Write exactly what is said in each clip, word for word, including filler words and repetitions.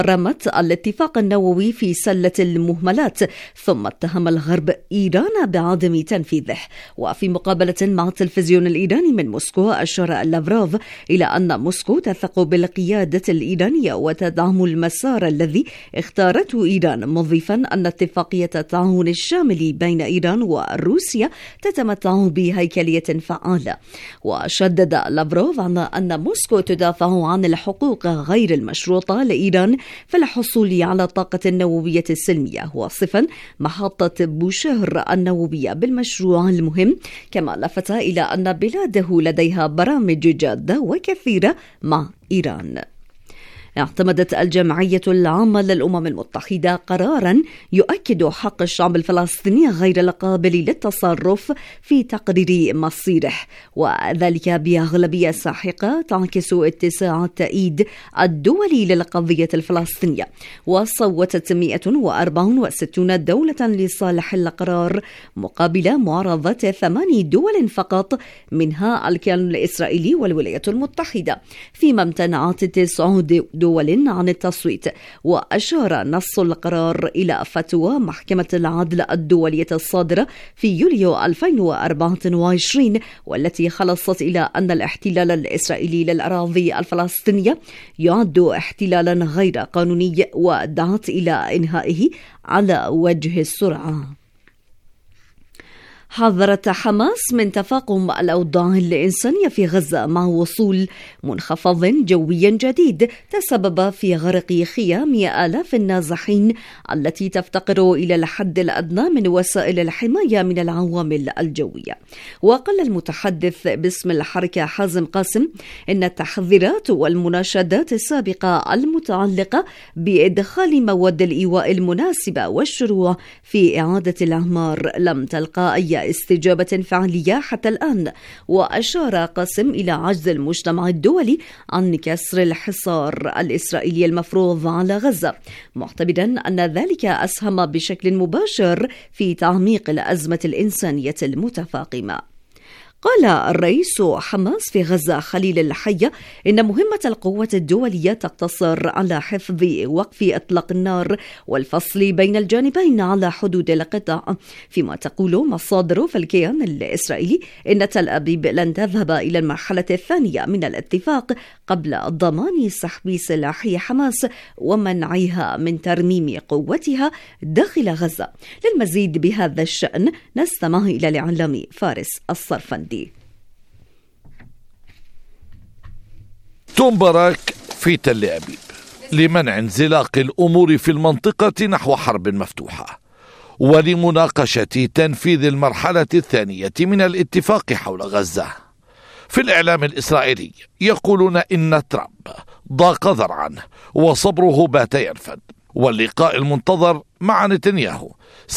رمت الاتفاق النووي في سلة المهملات، ثم اتهم الغرب إيران بعدم تنفيذه. وفي مقابلة مع التلفزيون الإيراني من موسكو، أشار لافروف إلى أن موسكو تثق بالقيادة الإيرانية وتدعم المسار الذي اختارته إيران، مضيفا أن اتفاقية التعاون الشامل بين إيران وروسيا تتمتع بهيكلية فعالة. وشدد لافروف على أن موسكو تدافع عن الحقوق غير المشروطة لإيران في الحصول على الطاقة النووية السلمية، واصفا محطة بوشهر النووية بالمشروع المهم، كما لفت إلى أن بلاده لديها برامج جادة وكثيرة مع إيران. اعتمدت الجمعية العامة للأمم المتحدة قراراً يؤكد حق الشعب الفلسطيني غير القابل للتصرف في تقرير مصيره، وذلك بأغلبية ساحقة تعكس اتساع التأييد الدولي للقضية الفلسطينية. وصوتت مئة وأربعة وستين دولة لصالح القرار مقابل معارضة ثماني دول فقط، منها الكيان الإسرائيلي والولايات المتحدة، فيما امتنعت تسع دول عن التصويت. وأشار نص القرار إلى فتوى محكمة العدل الدولية الصادرة في يوليو ألفين وأربعة وعشرين، والتي خلصت إلى أن الاحتلال الإسرائيلي للأراضي الفلسطينية يعد احتلالا غير قانوني، ودعت إلى إنهائه على وجه السرعة. حذرت حماس من تفاقم الأوضاع الإنسانية في غزة مع وصول منخفض جوي جديد تسبب في غرق خيام آلاف النازحين التي تفتقر إلى الحد الأدنى من وسائل الحماية من العوامل الجوية. وقال المتحدث باسم الحركة حازم قاسم إن التحذيرات والمناشدات السابقة المتعلقة بإدخال مواد الإيواء المناسبة والشروع في إعادة الأعمار لم تلقى أي استجابة فعلية حتى الآن. وأشار قاسم إلى عجز المجتمع الدولي عن كسر الحصار الإسرائيلي المفروض على غزة، معتبرا أن ذلك أسهم بشكل مباشر في تعميق الأزمة الإنسانية المتفاقمة. قال الرئيس حماس في غزة خليل الحية إن مهمة القوة الدولية تقتصر على حفظ وقف إطلاق النار والفصل بين الجانبين على حدود القطاع، فيما تقول مصادر في الكيان الإسرائيلي إن تل أبيب لن تذهب إلى المرحلة الثانية من الاتفاق قبل ضمان سحب سلاح حماس ومنعها من ترميم قوتها داخل غزة. للمزيد بهذا الشأن نستمع إلى الإعلامي فارس الصرفندي. تنبرك في تل أبيب لمنع انزلاق الأمور في المنطقة نحو حرب مفتوحة، ولمناقشة تنفيذ المرحلة الثانية من الاتفاق حول غزة. في الإعلام الإسرائيلي يقولون إن ترامب ضاق ذرعا وصبره بات ينفد، واللقاء المنتظر مع نتنياهو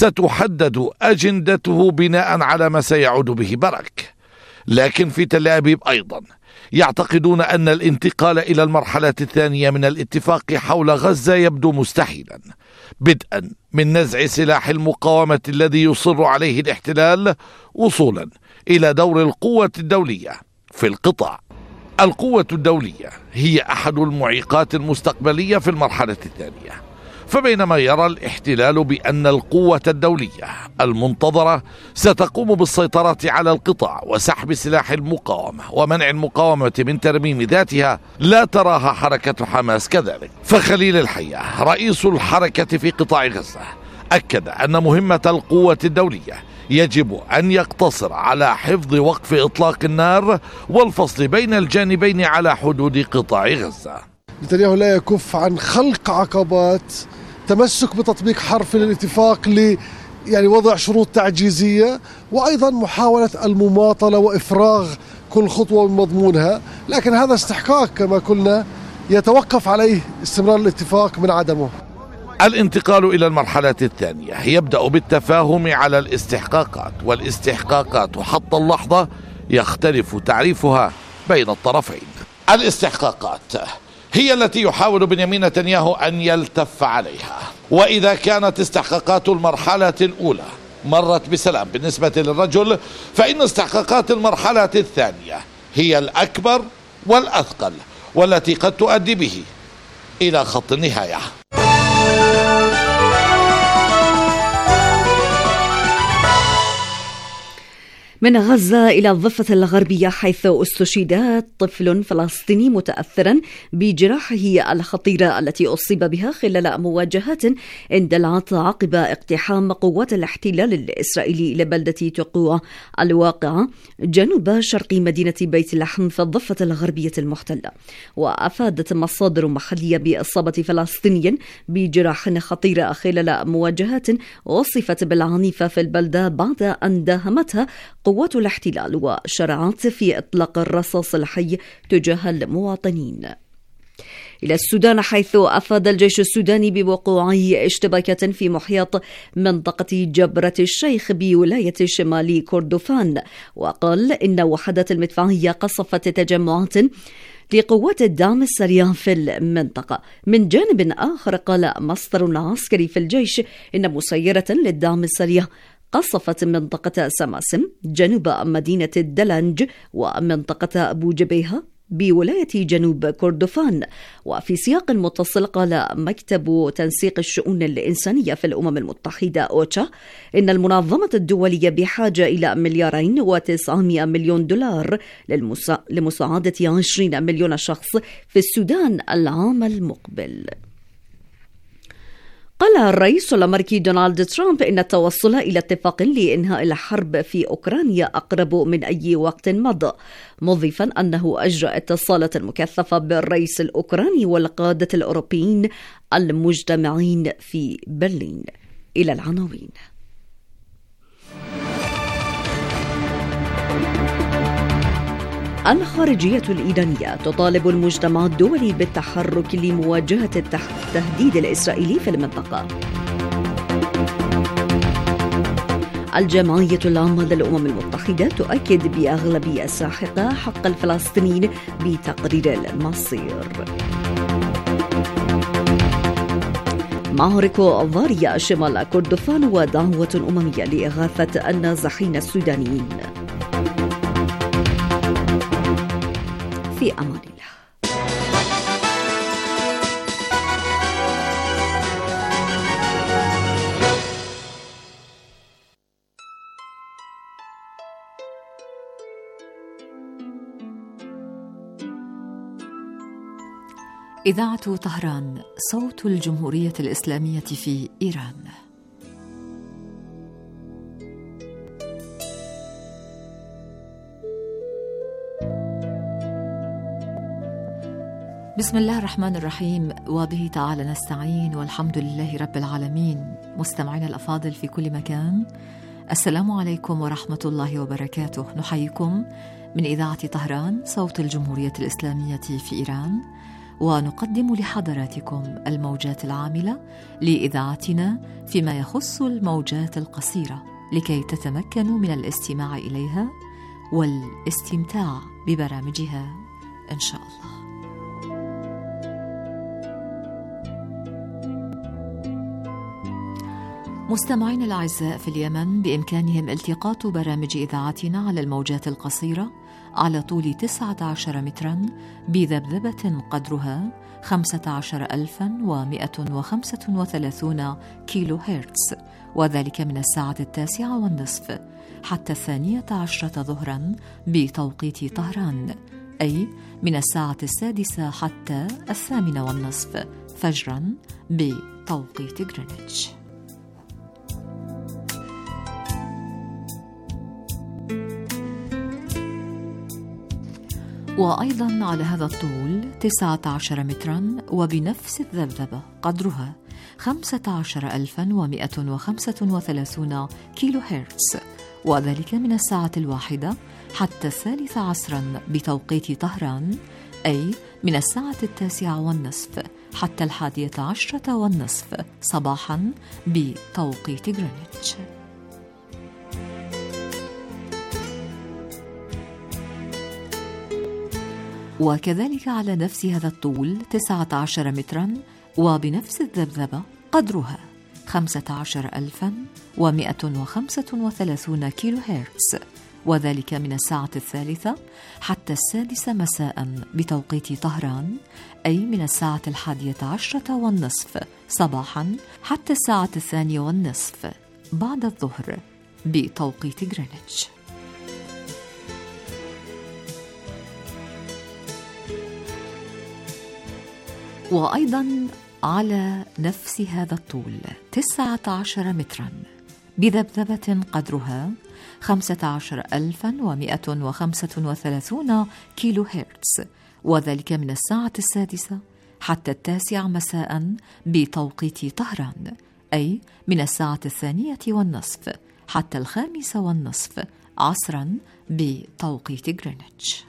ستحدد أجندته بناء على ما سيعود به برك. لكن في تل أبيب أيضا يعتقدون أن الانتقال إلى المرحلة الثانية من الاتفاق حول غزة يبدو مستحيلا، بدءا من نزع سلاح المقاومة الذي يصر عليه الاحتلال، وصولا إلى دور القوة الدولية في القطاع. القوة الدولية هي أحد المعيقات المستقبلية في المرحلة الثانية، فبينما يرى الاحتلال بأن القوة الدولية المنتظرة ستقوم بالسيطرة على القطاع وسحب سلاح المقاومة ومنع المقاومة من ترميم ذاتها، لا تراها حركة حماس كذلك. فخليل الحية رئيس الحركة في قطاع غزة أكد أن مهمة القوة الدولية يجب أن يقتصر على حفظ وقف إطلاق النار والفصل بين الجانبين على حدود قطاع غزة. نتنياهو لا يكف عن خلق عقبات، تمسك بتطبيق حرف الاتفاق ل يعني وضع شروط تعجيزية، وأيضا محاولة المماطلة وإفراغ كل خطوة من مضمونها. لكن هذا استحقاق كما قلنا يتوقف عليه استمرار الاتفاق من عدمه. الانتقال إلى المرحلة الثانية يبدأ بالتفاهم على الاستحقاقات، والاستحقاقات حتى اللحظة يختلف تعريفها بين الطرفين. الاستحقاقات هي التي يحاول بنيامين نتنياهو أن يلتف عليها، وإذا كانت استحقاقات المرحلة الأولى مرت بسلام بالنسبة للرجل، فإن استحقاقات المرحلة الثانية هي الأكبر والأثقل، والتي قد تؤدي به إلى خط النهاية. من غزة إلى الضفة الغربية، حيث استشهد طفل فلسطيني متأثرا بجراحه الخطيرة التي أصيب بها خلال مواجهات اندلعت عقب اقتحام قوات الاحتلال الإسرائيلي لبلدة تقوع الواقعة جنوب شرق مدينة بيت لحم في الضفة الغربية المحتلة. وأفادت مصادر محلية بإصابة فلسطيني بجراح خطيرة خلال مواجهات وصفت بالعنيفة في البلدة بعد أن داهمتها قوات الاحتلال وشرعت في إطلاق الرصاص الحي تجاه المواطنين. إلى السودان، حيث أفاد الجيش السوداني بوقوع اشتباكات في محيط منطقة جبرة الشيخ بولاية شمال كردفان، وقال إن وحدات المدفعية قصفت تجمعات لقوات الدعم السريع في المنطقة. من جانب آخر، قال مصدر عسكري في الجيش إن مسيرة للدعم السريع قصفت منطقة سماسم جنوب مدينة الدلنج ومنطقة أبو جبيهة بولاية جنوب كردفان. وفي سياق متصل، قال مكتب تنسيق الشؤون الإنسانية في الأمم المتحدة أوتشا إن المنظمة الدولية بحاجة إلى مليارين وتسعمائة مليون دولار للمسا... لمساعدة عشرين مليون شخص في السودان العام المقبل. قال الرئيس الأمريكي دونالد ترامب إن التوصل إلى اتفاق لإنهاء الحرب في أوكرانيا أقرب من أي وقت مضى، مضيفا أنه أجرى اتصالات مكثفة بالرئيس الأوكراني والقادة الأوروبيين المجتمعين في برلين. إلى العناوين. الخارجية الإيرانية تطالب المجتمع الدولي بالتحرك لمواجهة التهديد الإسرائيلي في المنطقة. الجمعية العامة للأمم المتحدة تؤكد بأغلبية ساحقة حق الفلسطينيين بتقرير المصير. معارك ضارية شمال كردفان ودعوة أممية لإغاثة النازحين السودانيين. في أمان الله. إذاعة طهران، صوت الجمهورية الإسلامية في إيران. بسم الله الرحمن الرحيم، وبه تعالى نستعين، والحمد لله رب العالمين. مستمعين الأفاضل في كل مكان، السلام عليكم ورحمة الله وبركاته. نحييكم من إذاعة طهران، صوت الجمهورية الإسلامية في إيران، ونقدم لحضراتكم الموجات العاملة لإذاعتنا فيما يخص الموجات القصيرة، لكي تتمكنوا من الاستماع إليها والاستمتاع ببرامجها إن شاء الله. مستمعين الأعزاء، في اليمن بإمكانهم التقاط برامج إذاعتنا على الموجات القصيرة على طول تسعة عشر مترا بذبذبة قدرها خمسة عشر ألفا ومئة وخمسة وثلاثون كيلو هرتز، وذلك من الساعة التاسعة والنصف حتى الثانية عشرة ظهرا بتوقيت طهران، أي من الساعة السادسة حتى الثامنة والنصف فجرا بتوقيت غرينتش. وأيضا على هذا الطول تسعة عشر مترا وبنفس الذبذبة قدرها خمسة عشر ألفا ومئة وخمسة وثلاثون كيلو هرتز، وذلك من الساعة الواحدة حتى الثالثة عصرا بتوقيت طهران، أي من الساعة التاسعة والنصف حتى الحادية عشرة والنصف صباحا بتوقيت غرينتش. وكذلك على نفس هذا الطول تسعة عشر مترا وبنفس الذبذبة قدرها خمسة عشر ألفا ومئة وخمسة وثلاثون كيلو هرتز، وذلك من الساعة الثالثة حتى السادسة مساء بتوقيت طهران، أي من الساعة الحادية عشرة والنصف صباحا حتى الساعة الثانية والنصف بعد الظهر بتوقيت غرينتش. وأيضا على نفس هذا الطول تسعة عشر مترا بذبذبة قدرها خمسة عشر ألفا ومئة وخمسة وثلاثون كيلو هرتز، وذلك من الساعة السادسة حتى التاسعة مساء بتوقيت طهران، أي من الساعة الثانية والنصف حتى الخامسة والنصف عصرا بتوقيت غرينتش.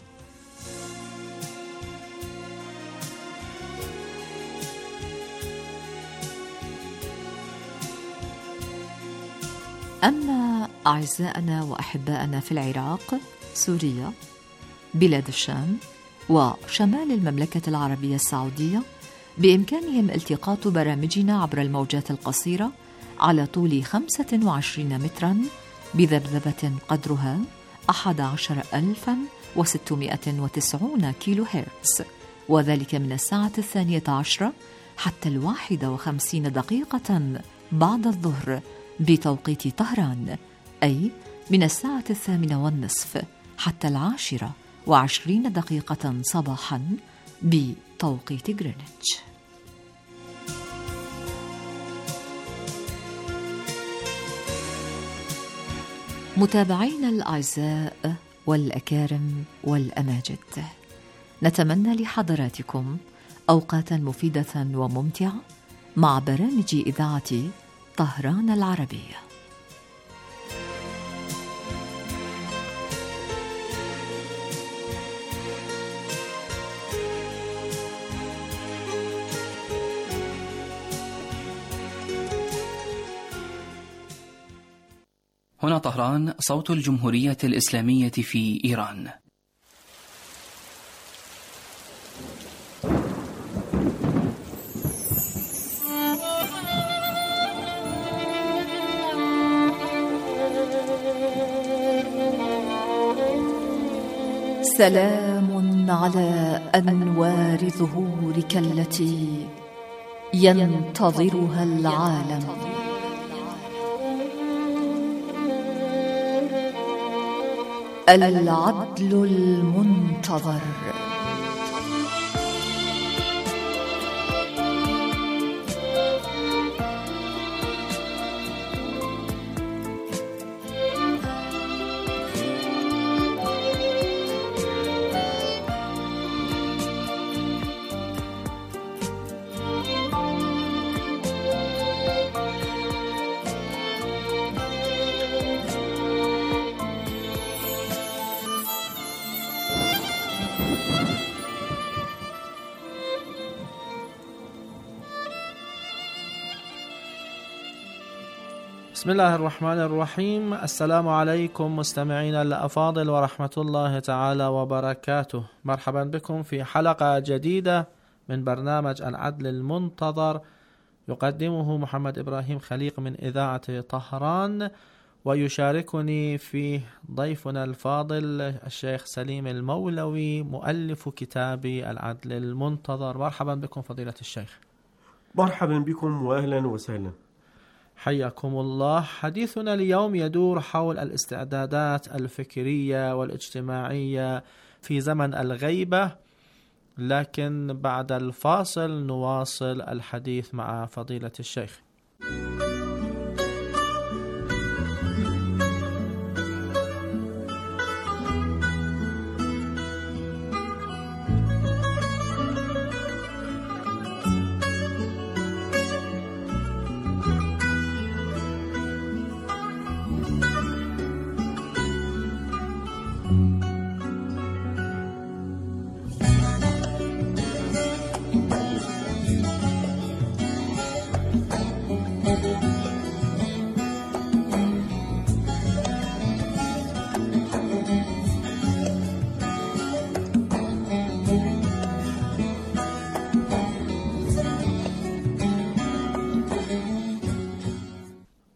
أما أعزائنا وأحبائنا في العراق، سوريا، بلاد الشام وشمال المملكة العربية السعودية، بإمكانهم التقاط برامجنا عبر الموجات القصيرة على طول خمسة وعشرين مترا بذبذبة قدرها أحد عشر ألفا وستمائة وتسعين كيلو هرتز، وذلك من الساعة الثانية عشرة حتى الواحدة وخمسين دقيقة بعد الظهر بتوقيت طهران، أي من الساعة الثامنة والنصف حتى العاشرة وعشرين دقيقة صباحا بتوقيت غرينتش. متابعينا الأعزاء والأكارم والأماجد، نتمنى لحضراتكم أوقاتا مفيدة وممتعة مع برامج إذاعة طهران العربية. هنا طهران، صوت الجمهورية الإسلامية في إيران. سلام على أنوار ظهورك التي ينتظرها العالم، العدل المنتظر. بسم الله الرحمن الرحيم. السلام عليكم مستمعينا الأفاضل ورحمة الله تعالى وبركاته. مرحبا بكم في حلقة جديدة من برنامج العدل المنتظر، يقدمه محمد إبراهيم خليق من إذاعة طهران، ويشاركني فيه ضيفنا الفاضل الشيخ سليم المولوي مؤلف كتاب العدل المنتظر. مرحبا بكم فضيلة الشيخ. مرحبا بكم وأهلا وسهلا، حياكم الله. حديثنا اليوم يدور حول الاستعدادات الفكرية والاجتماعية في زمن الغيبة، لكن بعد الفاصل نواصل الحديث مع فضيلة الشيخ.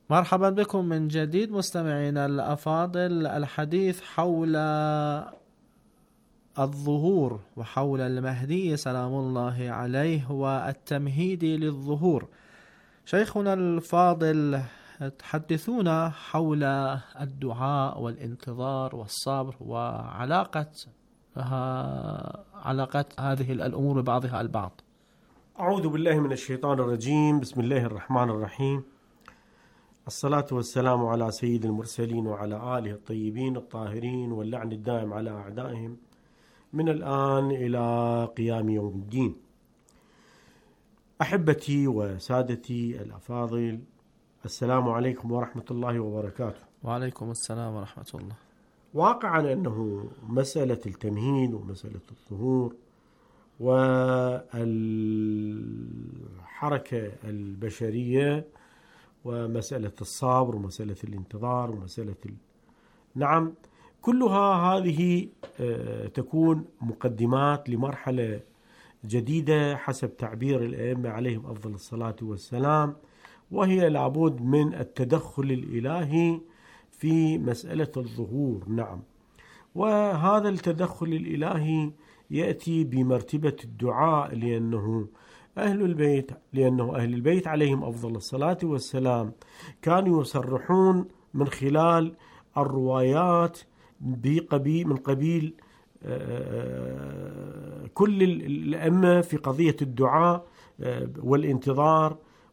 مرحبا بكم من جديد مستمعينا الأفاضل. الحديث حول الظهور وحول المهدي سلام الله عليه والتمهيد للظهور. شيخنا الفاضل، تحدثونا حول الدعاء والانتظار والصبر وعلاقة علاقة هذه الأمور ببعضها البعض. أعوذ بالله من الشيطان الرجيم. بسم الله الرحمن الرحيم. الصلاة والسلام على سيد المرسلين وعلى آله الطيبين الطاهرين، واللعن الدائم على أعدائهم من الآن إلى قيام يوم الدين. أحبتي وسادتي الأفاضل، السلام عليكم ورحمة الله وبركاته. وعليكم السلام ورحمة الله. واقعا أنه مسألة التمهيد ومسألة الظهور والحركة البشرية ومسألة الصبر ومسألة الانتظار ومسألة ال... نعم، كلها هذه تكون مقدمات لمرحلة جديدة حسب تعبير الأئمة عليهم أفضل الصلاة والسلام، وهي لابد من التدخل الإلهي في مسألة الظهور. نعم، وهذا التدخل الإلهي يأتي بمرتبة الدعاء، لأنه أهل البيت لأنه أهل البيت عليهم أفضل الصلاة والسلام كانوا يصرحون من خلال الروايات بقبيل من قبيل كل الأئمة في قضية الدعاء والانتظار،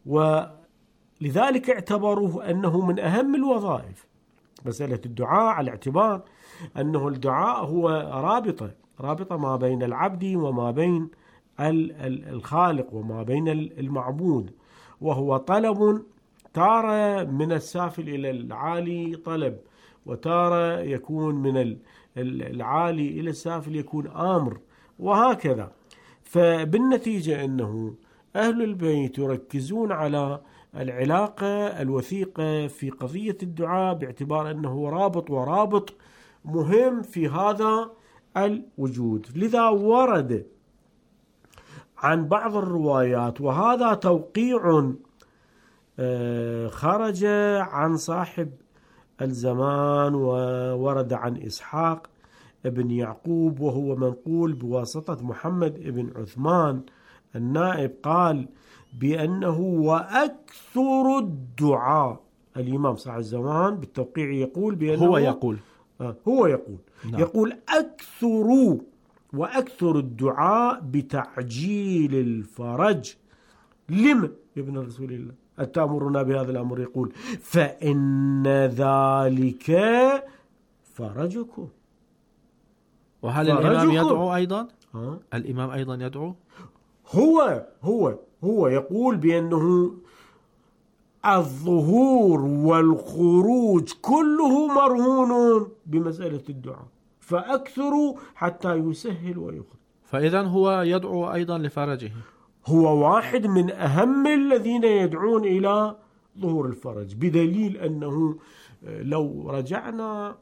ولذلك اعتبروه أنه من أهم الوظائف مسألة الدعاء، على اعتبار أنه الدعاء هو رابطة رابطة ما بين العبد وما بين الخالق وما بين المعبود، وهو طلب تارة من السافل إلى العالي طلب، وتارة يكون من العالي إلى السافل يكون آمر، وهكذا. فبالنتيجة أنه أهل البيت يركزون على العلاقة الوثيقة في قضية الدعاء، باعتبار أنه رابط ورابط مهم في هذا الوجود. لذا ورد عن بعض الروايات، وهذا توقيع خرج عن صاحب الزمان، وورد عن إسحاق ابن يعقوب وهو منقول بواسطة محمد ابن عثمان النائب، قال بأنه وأكثر الدعاء. الإمام صاحب الزمان بالتوقيع يقول بأنه هو يقول آه هو يقول نعم. يقول أكثر وأكثر الدعاء بتعجيل الفرج. لم ابن رسول الله أتأمرنا بهذا الأمر؟ يقول فإن ذلك فرجكم. وهل فرجكم. الإمام يدعو أيضا؟ ها؟ الإمام أيضا يدعو؟ هو هو هو يقول بأنه الظهور والخروج كله مرهون بمسألة الدعاء، فأكثروا حتى يسهل ويخرج. فإذا هو يدعو أيضا لفرجه، هو واحد من أهم الذين يدعون إلى ظهور الفرج، بدليل أنه لو رجعنا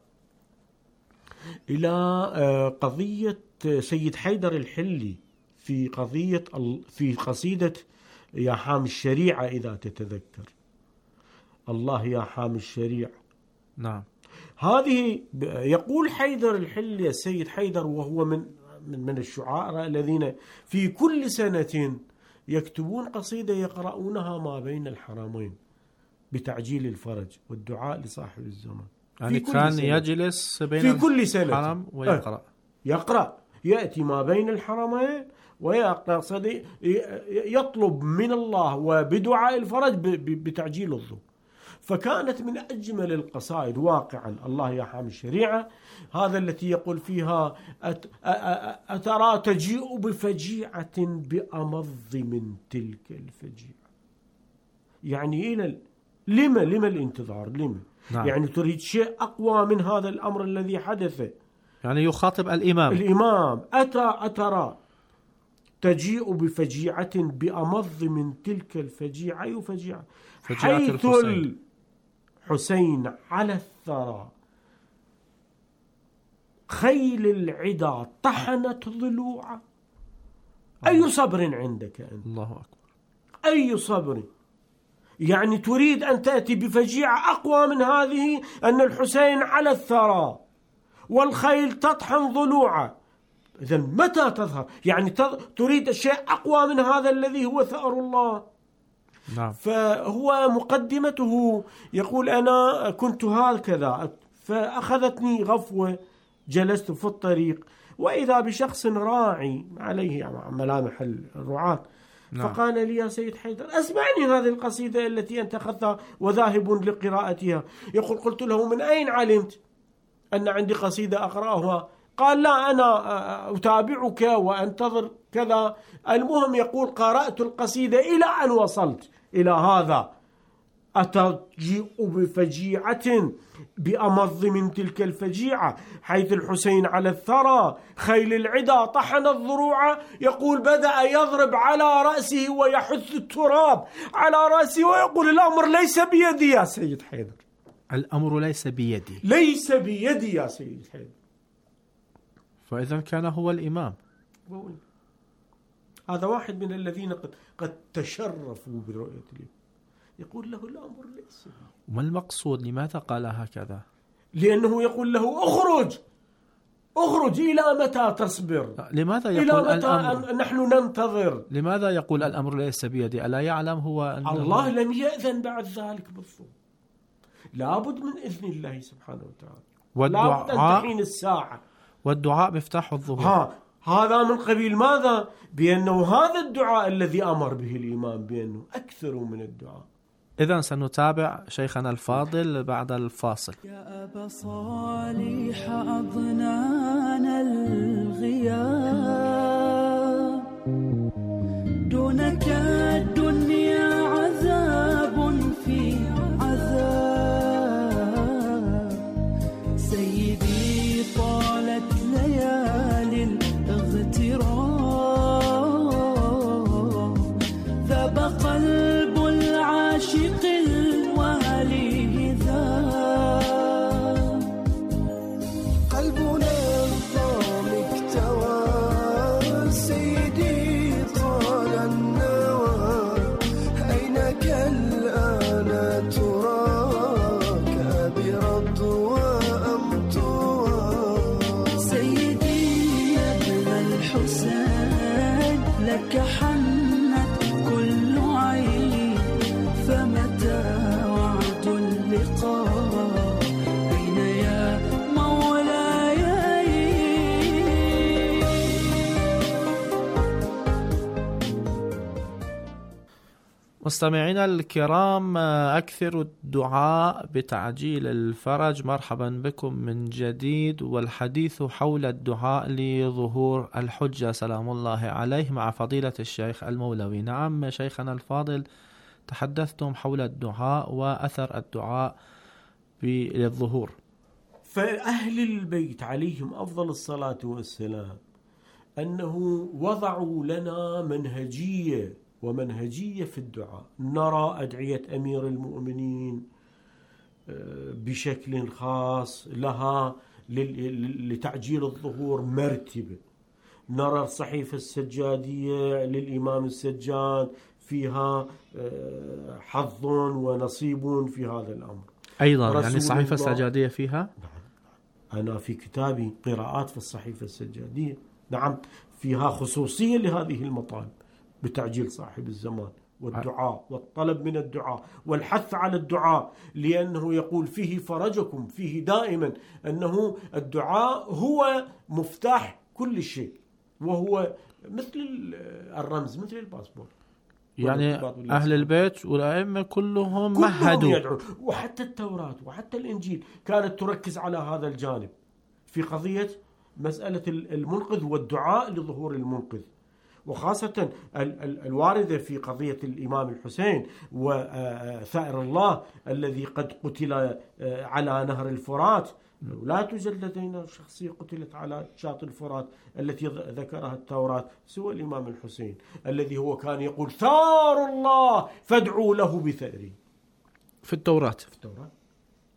إلى قضية سيد حيدر الحلي في قضية في قصيدة يا حامي الشريعة، إذا تتذكر الله يا حامي الشريعة، نعم، هذه يقول حيدر الحلي السيد حيدر، وهو من من الشعراء الذين في كل سنة يكتبون قصيدة يقرؤونها ما بين الحرمين بتعجيل الفرج والدعاء لصاحب الزمان. يعني كان سنة. يجلس بين في كل سنة الحرم ويقرأ، يقرأ يأتي ما بين الحرمين ويقرأ، يطلب من الله وبدعاء الفرج بتعجيل الظهور. فكانت من أجمل القصائد واقعا الله يا حامي الشريعة، هذا التي يقول فيها أت أترى تجيء بفجيعة بأمض من تلك الفجيعة. يعني إلى لما لما الانتظار لما نعم. يعني تريد شيء أقوى من هذا الأمر الذي حدث. يعني يخاطب الإمام الإمام أتى أترى تجيء بفجيعة بأمض من تلك الفجيعة. أي فجيعة؟ حيث الحسين على الثرى خيل العدا طحنت ضلوعه. أي صبر عندك أنت؟ الله أكبر. أي صبر. يعني تريد أن تأتي بفجيعة أقوى من هذه، أن الحسين على الثرى والخيل تطحن ضلوعه. إذن متى تظهر؟ يعني تريد شيء أقوى من هذا الذي هو ثأر الله. نعم. فهو مقدمته يقول أنا كنت هكذا، فأخذتني غفوة، جلست في الطريق وإذا بشخص راعي عليه ملامح الرعاة. نعم. فقال لي يا سيد حيدر أسمعني هذه القصيدة التي أنت أخذتها وذاهب لقراءتها. يقول قلت له من أين علمت أن عندي قصيدة أقرأها؟ قال لا أنا أتابعك وأنتظر كذا. المهم يقول قرأت القصيدة إلى أن وصلت إلى هذا: أتجيء بفجيعة بأمض من تلك الفجيعة حيث الحسين على الثرى خيل العدا طحن الضروع. يقول بدأ يضرب على رأسه ويحث التراب على رأسه ويقول الأمر ليس بيدي يا سيد حيدر، الأمر ليس بيدي، ليس بيدي يا سيد حيدر. فإذا كان هو الإمام. هذا واحد من الذين قد, قد تشرفوا برؤية الإمام. يقول له الأمر ليس. ما المقصود؟ لماذا قال هكذا؟ لأنه يقول له أخرج أخرج إلى متى تصبر؟ لماذا يقول إلى متى الأمر؟ نحن ننتظر. لماذا يقول الأمر ليس بيدي؟ ألا يعلم هو أن الله لم يأذن بعد ذلك بالظهور؟ لابد من إذن الله سبحانه وتعالى، لابد أن تحين الساعة. والدعاء مفتاح الظهور. ها هذا من قبيل ماذا؟ بأنه هذا الدعاء الذي أمر به الإمام بأنه أكثروا من الدعاء. إذن سنتابع شيخنا الفاضل بعد الفاصل. يا أبا صالح أضنان الغياب، دونك الدنيا عذاب في عذاب. سيدي طالت ليالي الاغتراب، ذاب قلب العاشق الوالي ذاب. قلبنا الضام اكتوى، سيدي طال النوى. أينك الآن تراك برضوى أم توى؟ سيدي يا ابن الحسين لك حنت كل عين، فمتى وعد اللقاء؟ أين يا مولاي؟ مستمعينا الكرام، أكثر الدعاء بتعجيل الفرج. مرحبا بكم من جديد، والحديث حول الدعاء لظهور الحجة سلام الله عليه مع فضيلة الشيخ المولوي. نعم شيخنا الفاضل، تحدثتم حول الدعاء وأثر الدعاء للظهور. فأهل البيت عليهم أفضل الصلاة والسلام أنه وضعوا لنا منهجية ومنهجية في الدعاء. نرى أدعية أمير المؤمنين بشكل خاص لها لتعجيل الظهور مرتبة. نرى الصحيفة السجادية للإمام السجاد فيها حظ ونصيب في هذا الأمر أيضا. يعني الصحيفة السجادية فيها؟ أنا في كتابي قراءات في الصحيفة السجادية نعم فيها خصوصية لهذه المطالب بتعجيل صاحب الزمان والدعاء والطلب من الدعاء والحث على الدعاء، لأنه يقول فيه فرجكم، فيه دائما أنه الدعاء هو مفتاح كل شيء، وهو مثل الرمز مثل الباسبور. يعني أهل البيت والأئمة كلهم, كلهم مهدوا، يدعون. وحتى التوراة وحتى الإنجيل كانت تركز على هذا الجانب في قضية مسألة المنقذ والدعاء لظهور المنقذ، وخاصة الواردة في قضية الإمام الحسين وثائر الله الذي قد قتل على نهر الفرات. لا توجد لدينا شخصية قتلت على شاطئ الفرات التي ذكرها التوراة سوى الإمام الحسين، الذي هو كان يقول ثار الله فادعوا له بثأري في التوراة. في التوراة.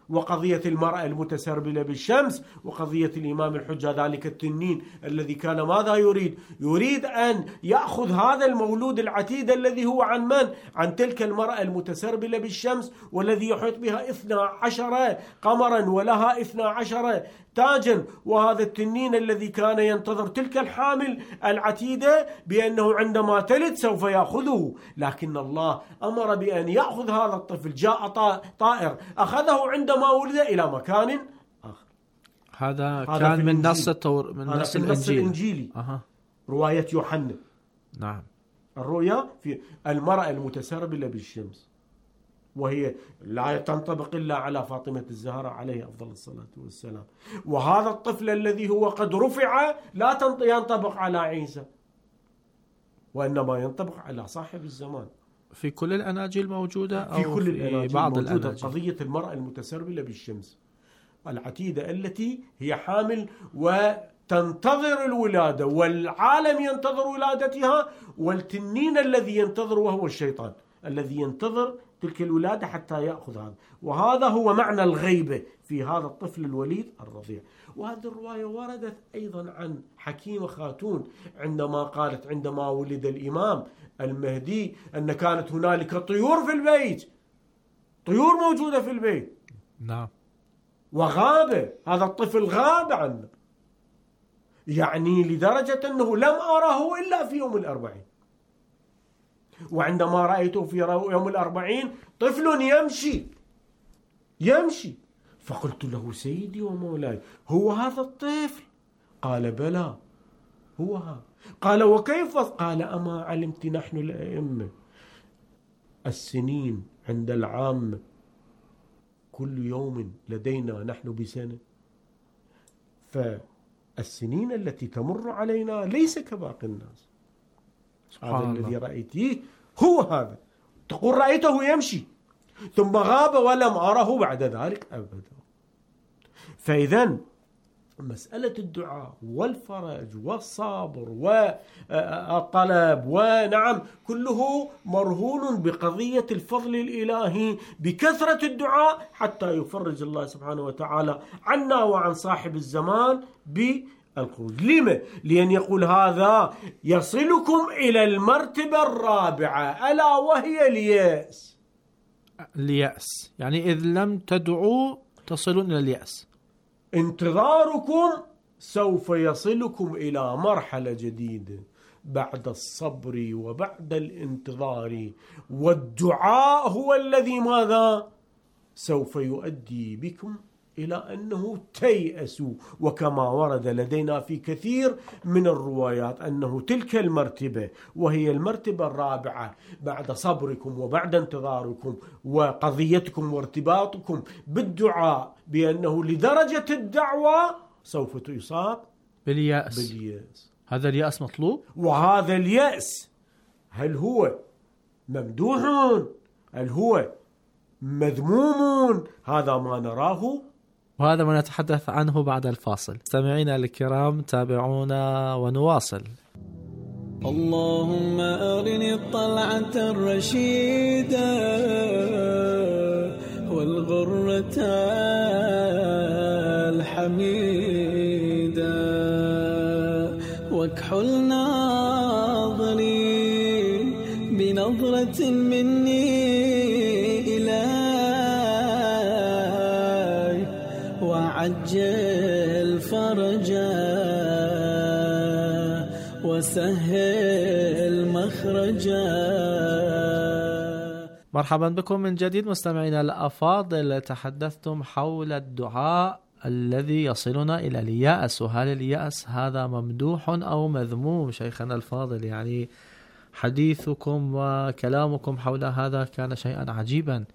وقضية المرأة المتسربلة بالشمس، وقضية الإمام الحجة ذلك التنين الذي كان ماذا يريد؟ يريد أن يأخذ هذا المولود العتيد الذي هو عن من؟ عن تلك المرأة المتسربلة بالشمس، والذي يحيط بها اثنا عشر قمرا ولها اثنا عشر تاجا، وهذا التنين الذي كان ينتظر تلك الحامل العتيدة بأنه عندما تلد سوف يأخذه، لكن الله أمر بأن يأخذ هذا الطفل. جاء طائر أخذه عندما ولد إلى مكان آخر. هذا كان من نص التور من نص الإنجيل. الإنجيلي. أه. رواية يوحنا. نعم. الرؤيا في المرأة المتسربلة بالشمس، وهي لا تنطبق إلا على فاطمة الزهراء عليه أفضل الصلاة والسلام. وهذا الطفل الذي هو قد رفع لا ينطبق على عيسى، وإنما ينطبق على صاحب الزمان. في كل الأناجيل موجودة أو في كل في الأناجيل بعض موجودة الأناجيل. قضية المرأة المتسربلة بالشمس العتيدة التي هي حامل وتنتظر الولادة، والعالم ينتظر ولادتها، والتنين الذي ينتظر وهو الشيطان الذي ينتظر تلك الولادة حتى يأخذ هذا. وهذا هو معنى الغيبة في هذا الطفل الوليد الرضيع. وهذه الرواية وردت أيضا عن حكيمة خاتون عندما قالت عندما ولد الإمام المهدي أن كانت هنالك طيور في البيت، طيور موجودة في البيت. نعم. وغاب هذا الطفل، غاب عنه، يعني لدرجة أنه لم أره إلا في يوم الأربعين. وعندما رأيته في يوم الأربعين طفل يمشي يمشي فقلت له سيدي ومولاي هو هذا الطفل؟ قال بلى هو هذا. قال وكيف؟ قال أما علمت نحن الأئمة السنين عند العامة كل يوم لدينا نحن بسنة، فالسنين التي تمر علينا ليس كباقي الناس. هذا الذي رأيته هو هذا. تقول رأيته يمشي ثم غاب ولم أره بعد ذلك أبدا. فإذن مسألة الدعاء والفرج والصبر والطلب ونعم كله مرهون بقضية الفضل الإلهي بكثرة الدعاء حتى يفرج الله سبحانه وتعالى عنا وعن صاحب الزمان بالخروج. لما؟ لأن يقول هذا يصلكم إلى المرتبة الرابعة ألا وهي اليأس. اليأس يعني إذ لم تدعوا تصلون إلى اليأس. انتظاركم سوف يصلكم إلى مرحلة جديدة بعد الصبر وبعد الانتظار، والدعاء هو الذي ماذا؟ سوف يؤدي بكم إلى أنه تيأسوا. وكما ورد لدينا في كثير من الروايات أنه تلك المرتبة وهي المرتبة الرابعة بعد صبركم وبعد انتظاركم وقضيتكم وارتباطكم بالدعاء بأنه لدرجة الدعوة سوف تصاب باليأس. باليأس. هذا اليأس مطلوب. وهذا اليأس هل هو ممدوح؟ هل هو مذموم؟ هذا ما نراه، وهذا ما نتحدث عنه بعد الفاصل. مستمعينا الكرام تابعونا ونواصل. اللهم أرني الطلعة الرشيدة والغرة الحميدة واكحل ناظري بنظرة مني عجل فرجا وسهل مخرجا. مرحبا بكم من جديد مستمعينا الأفاضل. تحدثتم حول الدعاء الذي يصلنا إلى اليأس، وهل اليأس هذا ممدوح أو مذموم؟ شيخنا الفاضل، يعني حديثكم وكلامكم حول هذا كان شيئا عجيبا،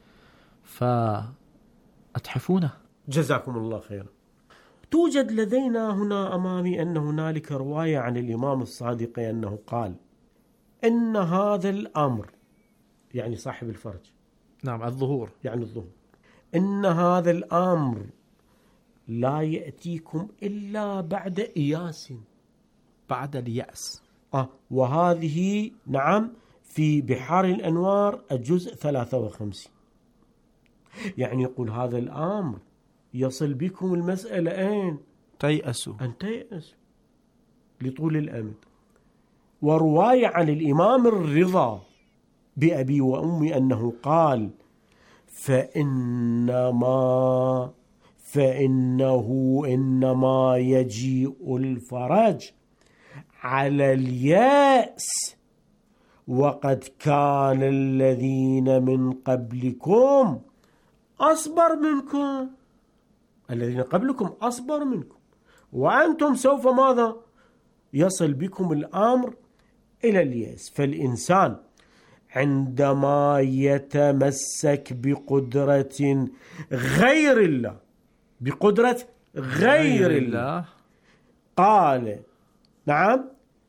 فأتحفونه. جزاكم الله خيرا. توجد لدينا هنا أمامي أن هنالك رواية عن الإمام الصادق أنه قال إن هذا الأمر، يعني صاحب الفرج، نعم الظهور، يعني الظهور، إن هذا الأمر لا يأتيكم إلا بعد إياس، بعد اليأس. آه وهذه نعم في بحار الأنوار الجزء ثلاثة وخمسين. يعني يقول هذا الأمر يصل بكم المسألة أين؟ تيأسوا أن تيأسوا لطول الأمد. ورواية عن الإمام الرضا بأبي وأمي أنه قال فإنما فإنه إنما يجيء الفرج على اليأس وقد كان الذين من قبلكم أصبر منكم الذين قبلكم أصبر منكم وأنتم سوف ماذا يصل بكم الأمر إلى اليأس. فالإنسان عندما يتمسك بقدرة غير الله بقدرة غير الله قال نعم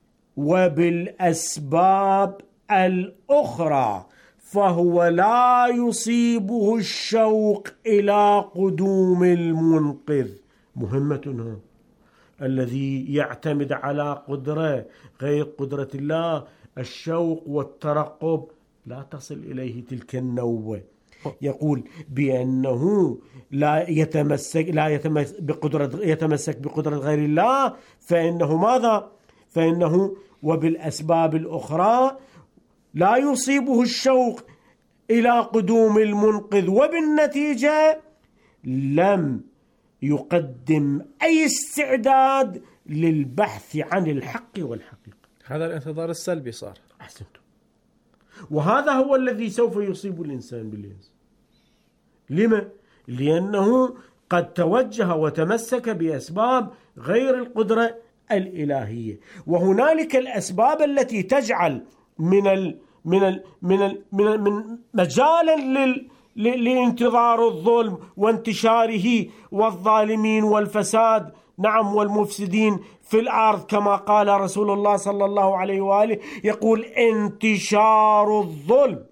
وبالأسباب الأخرى فهو لا يصيبه الشوق إلى قدوم المنقذ. مهمة هنا الذي يعتمد على قدرة غير قدرة الله الشوق والترقب لا تصل إليه تلك النوبة. يقول بأنه لا يتمسك لا يتمسك بقدرة يتمسك بقدرة غير الله فإنه ماذا؟ فإنه وبالأسباب الأخرى لا يصيبه الشوق إلى قدوم المنقذ وبالنتيجة لم يقدم أي استعداد للبحث عن الحق والحقيقة. هذا الانتظار السلبي صار. أحسنتم. وهذا هو الذي سوف يصيب الإنسان باليأس. لما؟ لأنه قد توجه وتمسك بأسباب غير القدرة الإلهية. وهنالك الأسباب التي تجعل من ال من ال من ال من, ال من مجالا لل لانتظار الظلم وانتشاره والظالمين والفساد نعم والمفسدين في الأرض كما قال رسول الله صلى الله عليه وآله يقول انتشار الظلم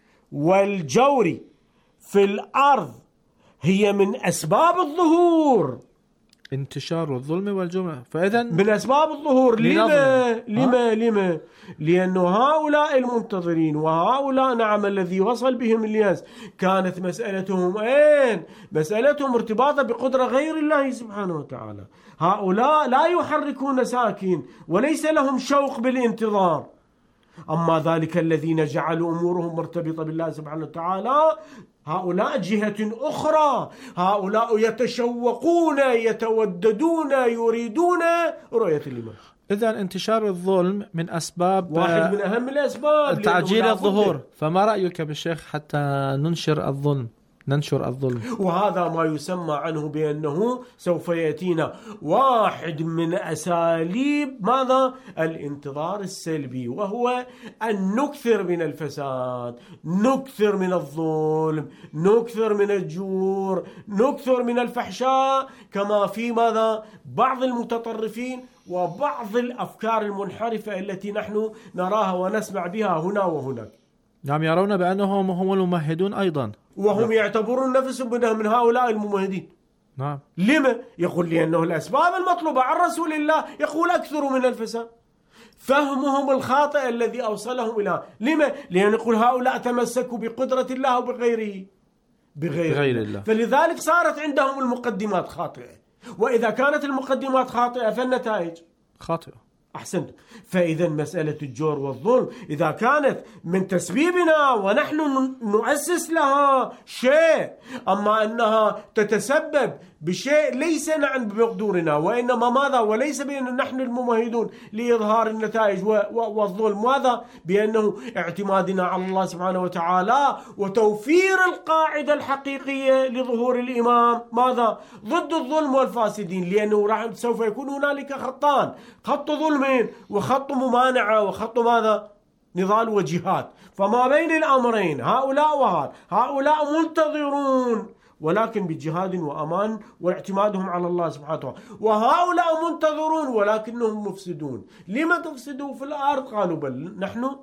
والجور في الأرض هي من أسباب الظهور. انتشار الظلم والجور فإذا من أسباب الظهور. لما لما لما لأنه هؤلاء المنتظرين وهؤلاء نعم الذي وصل بهم الياس كانت مسألتهم أين؟ مسألتهم ارتباطا بقدرة غير الله سبحانه وتعالى. هؤلاء لا يحركون ساكن وليس لهم شوق بالانتظار. أما ذلك الذين جعلوا أمورهم مرتبطة بالله سبحانه وتعالى هؤلاء جهة أخرى. هؤلاء يتشوقون يتوددون يريدون رؤية الإمام. إذن انتشار الظلم من أسباب واحد من أهم الأسباب تعجيل الظهور. فما رأيك بالشيخ حتى ننشر الظلم ننشر الظلم؟ وهذا ما يسمى عنه بأنه سوف يأتينا واحد من أساليب ماذا؟ الانتظار السلبي وهو أن نكثر من الفساد نكثر من الظلم نكثر من الجور نكثر من الفحشاء كما في ماذا؟ بعض المتطرفين وبعض الأفكار المنحرفة التي نحن نراها ونسمع بها هنا وهناك. نعم يرون بأنهم هم الممهدون أيضا وهم نعم. يعتبرون نفسهم من هؤلاء الممهدين. نعم. لما؟ يقول لأنه الأسباب المطلوبة عن رسول الله يقول أكثر من الفساد. فهمهم الخاطئ الذي أوصلهم إلى لما؟ لأن يقول هؤلاء تمسكوا بقدرة الله وبغيره بغير, بغير الله. فلذلك صارت عندهم المقدمات خاطئة. وإذا كانت المقدمات خاطئة فالنتائج خاطئة. أحسنت. فإذا مسألة الجور والظلم إذا كانت من تسبيبنا ونحن نؤسس لها شيء أما أنها تتسبب بشيء ليس عن بمقدورنا وإنما ماذا وليس بأن نحن الممهدون لإظهار النتائج والظلم ماذا بأنه اعتمادنا على الله سبحانه وتعالى وتوفير القاعدة الحقيقية لظهور الإمام ماذا ضد الظلم والفاسدين. لأنه راح سوف يكون هنالك خطان خط ظلم وخط ممانعة وخط ماذا نضال وجهاد. فما بين الأمرين هؤلاء وهؤلاء هؤلاء منتظرون ولكن بجهاد وأمان واعتمادهم على الله سبحانه وتعالى وهؤلاء منتظرون ولكنهم مفسدون. لما تفسدوا في الأرض؟ قالوا بل نحن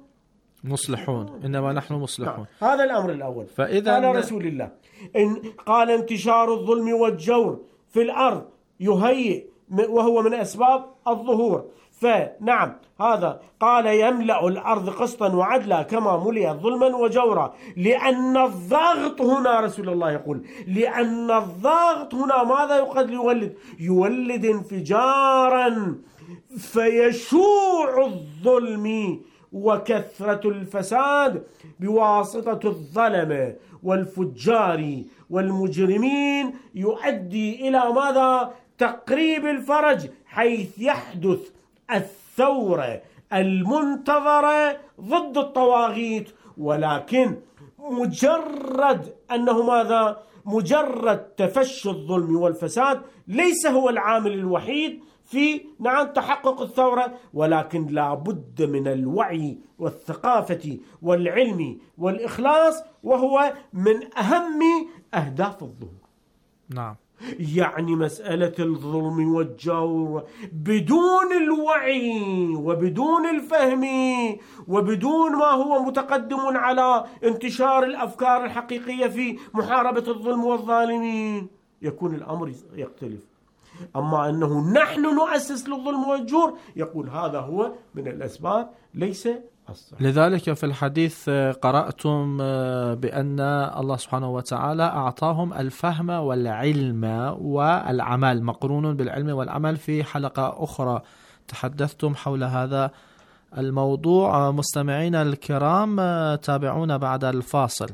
مصلحون إنما نحن مصلحون. هذا الأمر الأول. فإذا قال رسول الله إن قال انتشار الظلم والجور في الأرض يهيئ وهو من أسباب الظهور فنعم هذا قال يملأ الأرض قسطا وعدلا كما ملئت ظلما وجورا، لأن الضغط هنا رسول الله يقول لأن الضغط هنا ماذا يقد يولد؟ يولد انفجارا فيشوع الظلم وكثرة الفساد بواسطة الظلمة والفجار والمجرمين، يؤدي إلى ماذا؟ تقريب الفرج، حيث يحدث الثورة المنتظرة ضد الطواغيت. ولكن مجرد أنه ماذا؟ مجرد تفشي الظلم والفساد ليس هو العامل الوحيد في نعم تحقق الثورة، ولكن لا بد من الوعي والثقافة والعلم والإخلاص، وهو من أهم أهداف الظهور. نعم، يعني مسألة الظلم والجور بدون الوعي وبدون الفهم وبدون ما هو متقدم على انتشار الأفكار الحقيقية في محاربة الظلم والظالمين يكون الأمر يختلف. أما أنه نحن نؤسس للظلم والجور يقول هذا هو من الأسباب ليس الصحيح. لذلك في الحديث قرأتم بأن الله سبحانه وتعالى أعطاهم الفهم والعلم والعمل، مقرون بالعلم والعمل. في حلقة أخرى تحدثتم حول هذا الموضوع. مستمعينا الكرام تابعونا بعد الفاصل.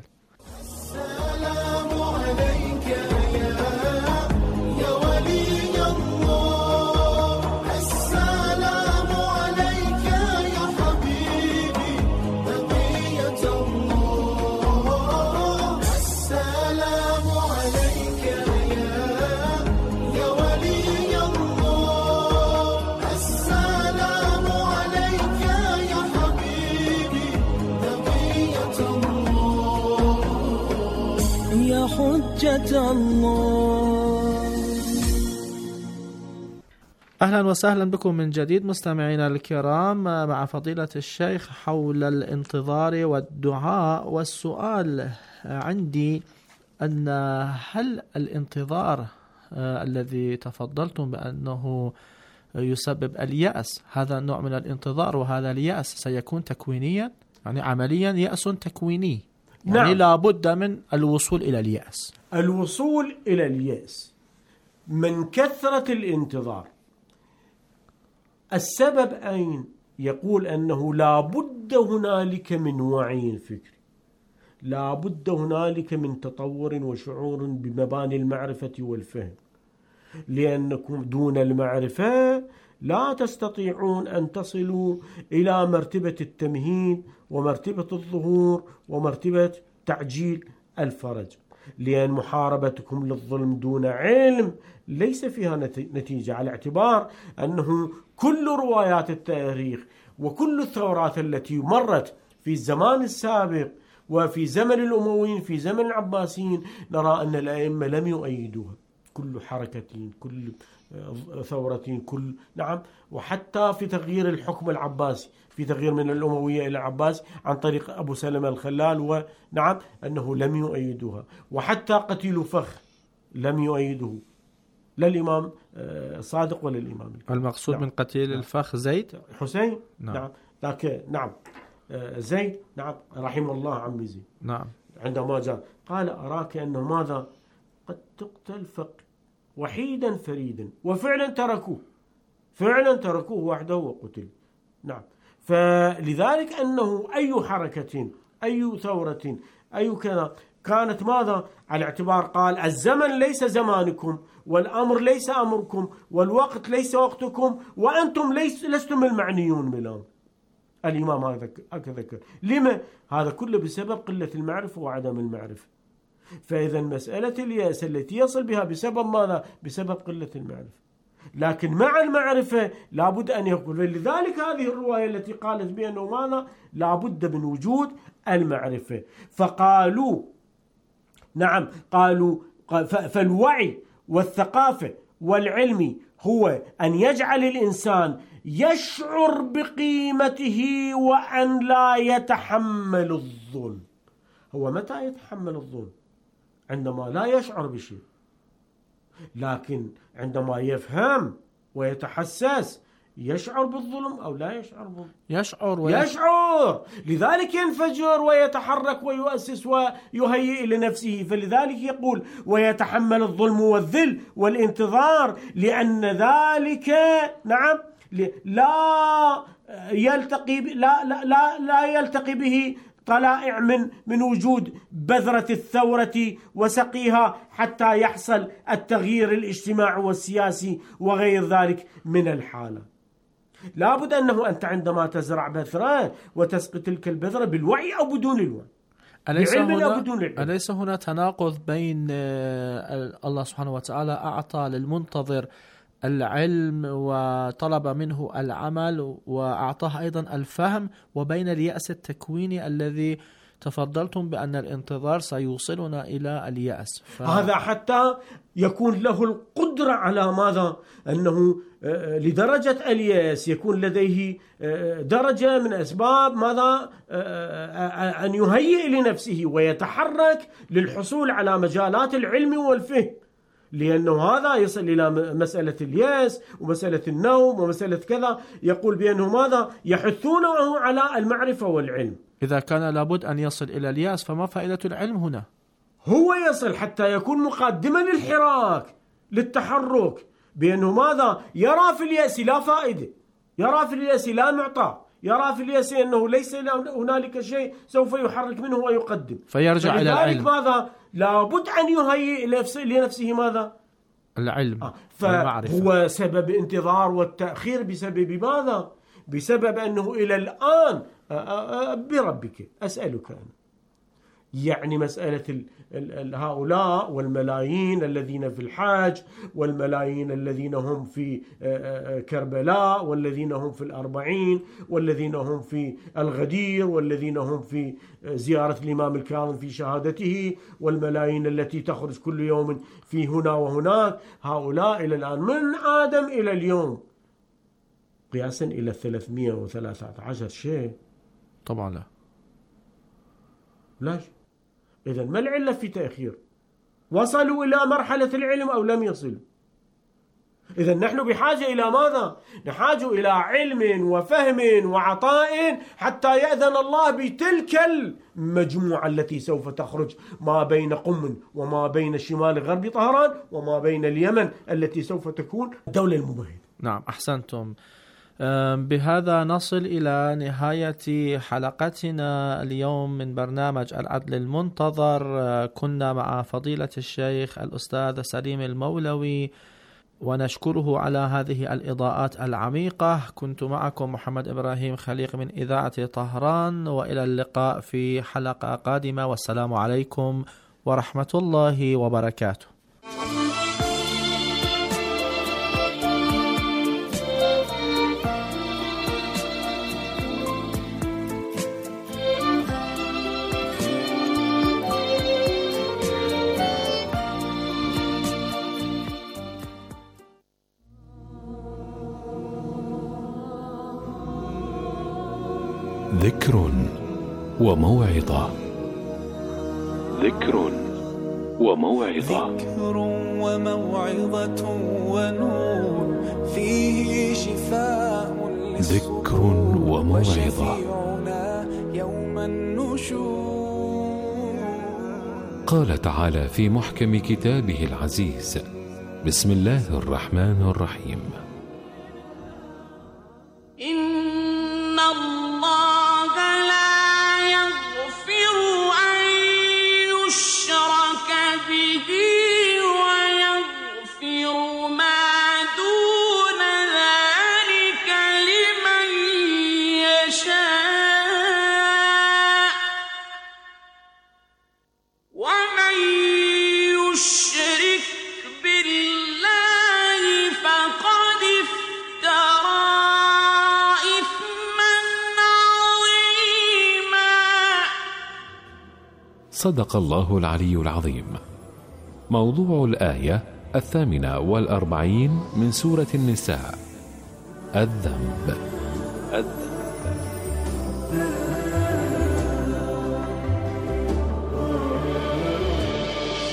حجة الله. أهلا وسهلا بكم من جديد مستمعينا الكرام مع فضيلة الشيخ حول الانتظار والدعاء. والسؤال عندي أن هل الانتظار آه الذي تفضلتم بأنه يسبب اليأس، هذا النوع من الانتظار وهذا اليأس سيكون تكوينيا، يعني عمليا يأس تكويني، يعني نعم. لابد من الوصول إلى اليأس. الوصول إلى اليأس من كثرة الانتظار. السبب أين؟ يقول أنه لابد هنالك من وعي فكري، لابد هنالك من تطور وشعور بمباني المعرفة والفهم، لأنكم دون المعرفة لا تستطيعون أن تصلوا إلى مرتبة التمهيد ومرتبة الظهور ومرتبة تعجيل الفرج، لأن محاربتكم للظلم دون علم ليس فيها نتيجة، على اعتبار أنه كل روايات التاريخ وكل الثورات التي مرت في الزمان السابق وفي زمن الأمويين في زمن العباسيين نرى أن الأئمة لم يؤيدوها، كل حركة كل ثورة كل نعم، وحتى في تغيير الحكم العباسي، في تغيير من الأموية إلى العباس عن طريق أبو سلمة الخلال، ونعم أنه لم يؤيدوها، وحتى قتيل فخ لم يؤيده لا الإمام صادق ولا الإمام المقصود نعم. من قتيل نعم. الفخ زيد حسين نعم. نعم ذاك نعم زيد نعم رحمه الله عمي زيد نعم عندما جاء قال أراك أنه ماذا قد تقتل فقر وحيدا فريدا، وفعلا تركوه، فعلا تركوه وحده وقتل. نعم، فلذلك أنه أي حركة أي ثورة أي كذا كانت ماذا على اعتبار قال الزمن ليس زمانكم والأمر ليس أمركم والوقت ليس وقتكم وأنتم ليس لستم المعنيون بالأمر. الإمام هكذا ذكر. لما؟ هذا كله بسبب قلة المعرفة وعدم المعرفة. فإذا مسألة اليأس التي يصل بها بسبب ماذا؟ بسبب قلة المعرفة. لكن مع المعرفة لابد أن يكون، لذلك هذه الرواية التي قالت بأنه ماذا؟ لابد من وجود المعرفة. فقالوا نعم قالوا فالوعي والثقافة والعلم هو أن يجعل الإنسان يشعر بقيمته وأن لا يتحمل الظلم. هو متى يتحمل الظلم؟ عندما لا يشعر بشيء، لكن عندما يفهم ويتحسس يشعر بالظلم أو لا يشعر بالظلم؟ يشعر ويشعر. يشعر، لذلك ينفجر ويتحرك ويؤسس ويهيئ لنفسه. فلذلك يقول ويتحمل الظلم والذل والانتظار، لأن ذلك نعم لا يلتقي لا لا لا, لا يلتقي به طلائع من من وجود بذرة الثورة وسقيها حتى يحصل التغيير الاجتماعي والسياسي وغير ذلك من الحالة. لابد أنه أنت عندما تزرع بذرة وتسقي تلك البذرة بالوعي أو بدون الوعي، أليس هنا, أليس هنا تناقض بين الله سبحانه وتعالى أعطى للمنتظر العلم وطلب منه العمل وأعطاه أيضا الفهم، وبين اليأس التكويني الذي تفضلتم بأن الانتظار سيوصلنا إلى اليأس؟ ف... هذا حتى يكون له القدرة على ماذا؟ أنه لدرجة اليأس يكون لديه درجة من أسباب ماذا؟ أن يهيئ لنفسه ويتحرك للحصول على مجالات العلم والفهم، لأنه هذا يصل إلى مسألة اليأس ومسألة النوم ومسألة كذا، يقول بأنه ماذا؟ يحثونه على المعرفة والعلم. إذا كان لابد أن يصل إلى اليأس فما فائدة العلم هنا؟ هو يصل حتى يكون مقدما للحراك للتحرك، بأنه ماذا؟ يرى في اليأس لا فائدة، يرى في اليأس لا معطى، يرى في اليأس أنه ليس هنالك شيء سوف يحرك منه ويقدم، فيرجع إلى العلم. ماذا؟ لابد أن يهيئ لنفسه ماذا؟ العلم. آه. فهو سبب انتظار والتأخير بسبب ماذا؟ بسبب أنه إلى الآن بربك أسألك أنا، يعني مسألة هؤلاء والملايين الذين في الحاج والملايين الذين هم في كربلاء والذين هم في الأربعين والذين هم في الغدير والذين هم في زيارة الإمام الكاظم في شهادته والملايين التي تخرج كل يوم في هنا وهناك، هؤلاء إلى الآن من آدم إلى اليوم قياسا إلى ثلاثمئة وثلاثة عشر شيء طبعا لا لا. إذن ما العلة في تأخير؟ وصلوا إلى مرحلة العلم أو لم يصلوا؟ إذن نحن بحاجة إلى ماذا؟ نحاج إلى علم وفهم وعطاء حتى يأذن الله بتلك المجموعة التي سوف تخرج ما بين قم وما بين شمال غرب طهران وما بين اليمن التي سوف تكون الدولة الممهدة. نعم أحسنتم. بهذا نصل إلى نهاية حلقتنا اليوم من برنامج العدل المنتظر. كنا مع فضيلة الشيخ الأستاذ سليم المولوي ونشكره على هذه الإضاءات العميقة. كنت معكم محمد إبراهيم خليق من إذاعة طهران، وإلى اللقاء في حلقة قادمة، والسلام عليكم ورحمة الله وبركاته. ذكر وموعظة. ذكر وموعظة. ذكر وموعظة ونور فيه شفاء. ذكر وموعظة. يوم النشور. قال تعالى في محكم كتابه العزيز: بسم الله الرحمن الرحيم. إن الله لا يغفر أن يشرك به ويغفر ما دون ذلك لمن يشاء ومن يشرك بالله فقد افترى صدق الله العلي العظيم. موضوع الآية الثامنة والأربعين من سورة النساء: الذنب. الذنب.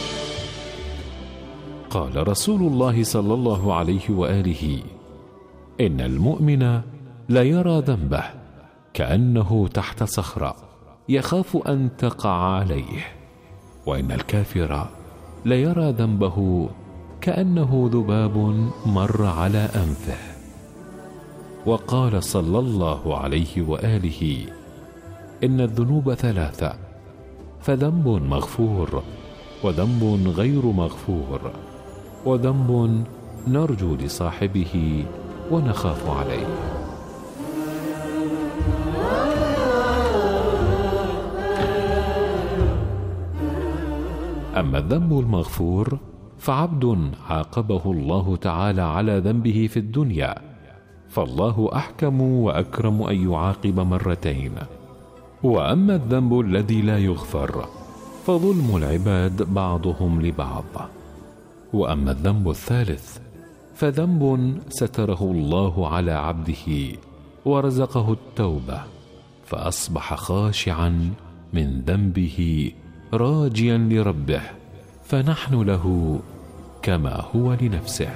قال رسول الله صلى الله عليه وآله: إن المؤمن لا يرى ذنبه كأنه تحت صخرة يخاف أن تقع عليه، وإن الكافر لا يرى ذنبه كأنه ذباب مر على أنفه. وقال صلى الله عليه وآله: إن الذنوب ثلاثة، فذنب مغفور، وذنب غير مغفور، وذنب نرجو لصاحبه ونخاف عليه. أما الذنب المغفور فعبد عاقبه الله تعالى على ذنبه في الدنيا، فالله أحكم وأكرم أن يعاقب مرتين. وأما الذنب الذي لا يغفر فظلم العباد بعضهم لبعض. وأما الذنب الثالث فذنب ستره الله على عبده ورزقه التوبة، فأصبح خاشعا من ذنبه راجيا لربه، فنحن له كما هو لنفسه.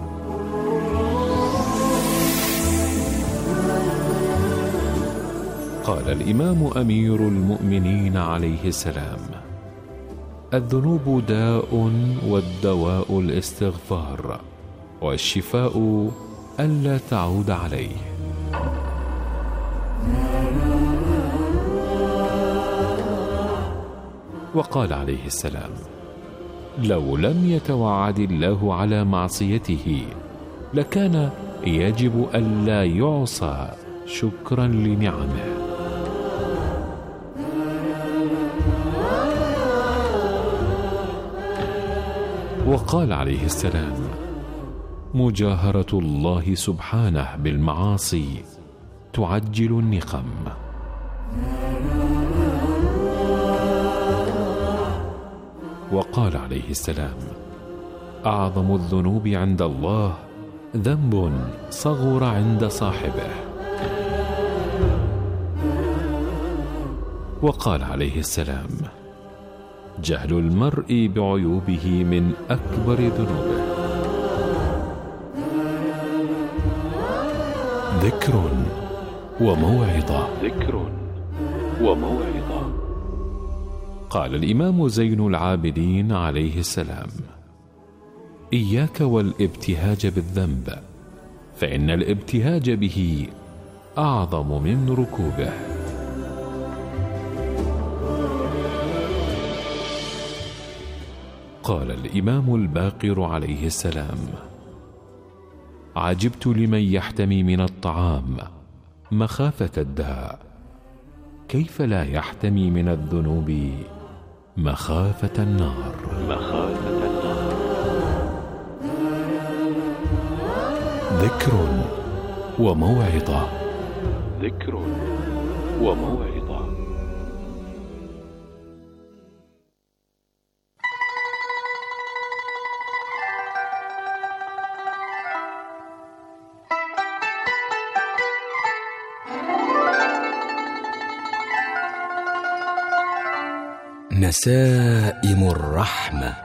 قال الإمام أمير المؤمنين عليه السلام: الذنوب داء، والدواء الاستغفار، والشفاء ألا تعود عليه. وقال عليه السلام: لو لم يتوعد الله على معصيته لكان يجب ألا يعصى شكرا لنعمه. وقال عليه السلام: مجاهرة الله سبحانه بالمعاصي تعجل النقم. وقال عليه السلام: أعظم الذنوب عند الله ذنب صغر عند صاحبه. وقال عليه السلام: جهل المرء بعيوبه من أكبر ذنوبه. ذكر وموعظة ذكر وموعظة. قال الإمام زين العابدين عليه السلام: إياك والابتهاج بالذنب، فإن الابتهاج به أعظم من ركوبه. قال الإمام الباقر عليه السلام: عجبت لمن يحتمي من الطعام مخافة الداء، كيف لا يحتمي من الذنوب مخافة النار. مخافة النار. ذكر وموعظة ذكر وموعظة. نسائم الرحمة.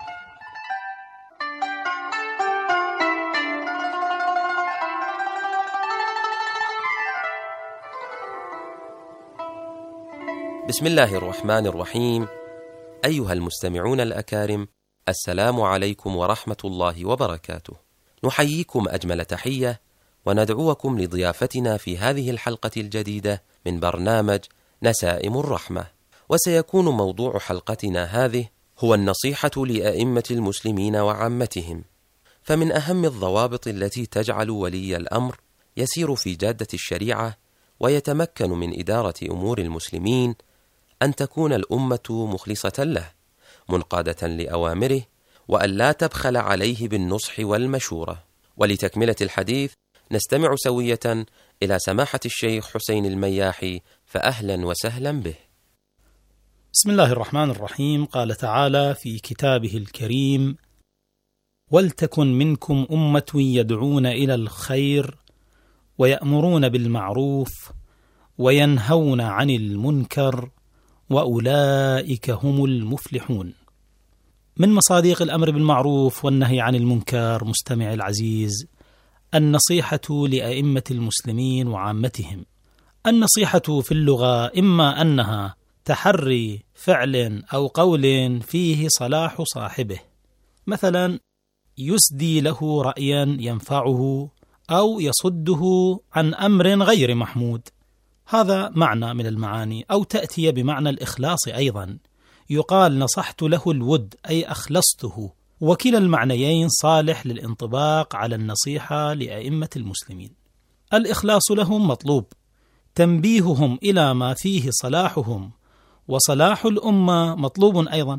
بسم الله الرحمن الرحيم. أيها المستمعون الأكارم، السلام عليكم ورحمة الله وبركاته. نحييكم أجمل تحية وندعوكم لضيافتنا في هذه الحلقة الجديدة من برنامج نسائم الرحمة. وسيكون موضوع حلقتنا هذه هو النصيحة لأئمة المسلمين وعامتهم. فمن أهم الضوابط التي تجعل ولي الأمر يسير في جادة الشريعة ويتمكن من إدارة أمور المسلمين أن تكون الأمة مخلصة له، منقادة لأوامره، وأن لا تبخل عليه بالنصح والمشورة. ولتكملة الحديث نستمع سوية إلى سماحة الشيخ حسين المياحي، فأهلا وسهلا به. بسم الله الرحمن الرحيم. قال تعالى في كتابه الكريم: ولتكن منكم أمة يدعون إلى الخير ويأمرون بالمعروف وينهون عن المنكر وأولئك هم المفلحون. من مصادق الأمر بالمعروف والنهي عن المنكر مستمع العزيز النصيحة لأئمة المسلمين وعامتهم. النصيحة في اللغة إما أنها تحري فعل أو قول فيه صلاح صاحبه، مثلا يسدي له رأيا ينفعه أو يصده عن أمر غير محمود، هذا معنى من المعاني. أو تأتي بمعنى الإخلاص أيضا، يقال نصحت له الود أي أخلصته، وكلا المعنيين صالح للانطباق على النصيحة لأئمة المسلمين. الإخلاص لهم مطلوب، تنبيههم إلى ما فيه صلاحهم وصلاح الأمة مطلوب أيضا،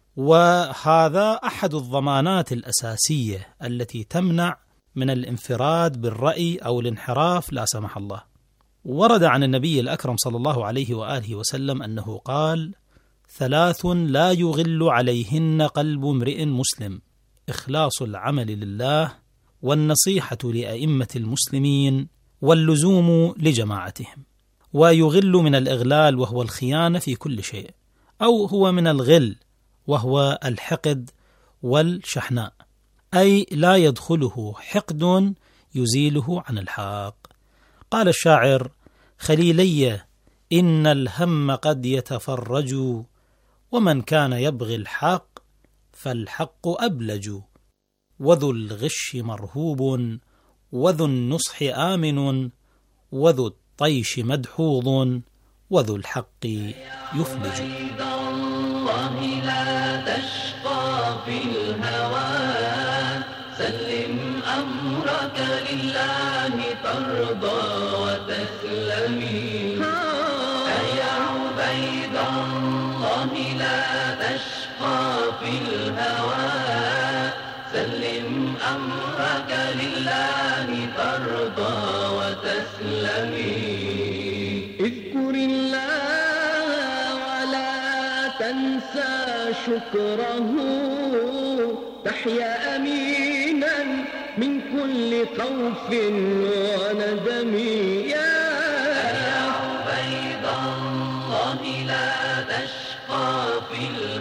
وهذا أحد الضمانات الأساسية التي تمنع من الانفراد بالرأي أو الانحراف لا سمح الله. ورد عن النبي الأكرم صلى الله عليه وآله وسلم أنه قال: ثلاث لا يغل عليهن قلب امرئ مسلم: إخلاص العمل لله، والنصيحة لأئمة المسلمين، واللزوم لجماعتهم. ويغل من الإغلال وهو الخيانة في كل شيء، أو هو من الغل وهو الحقد والشحناء، أي لا يدخله حقد يزيله عن الحق. قال الشاعر: خليلي إن الهم قد يتفرج، ومن كان يبغي الحق فالحق أبلج، وذو الغش مرهوب، وذو النصح آمن، وذو الطيش مدحوظ، وذو الحق يفلج. الله لا تشقى في الهوى، سلم أمرك لله ترضى وتسلمي. يا عبيد الله لا تشقى في الهوى، سلم أمرك لله ترضى وتسلمي. اذكر الله ولا تنسى شكره، تحيا أمينا من كل خوف وندم. يا عبيد الله لا تشقى في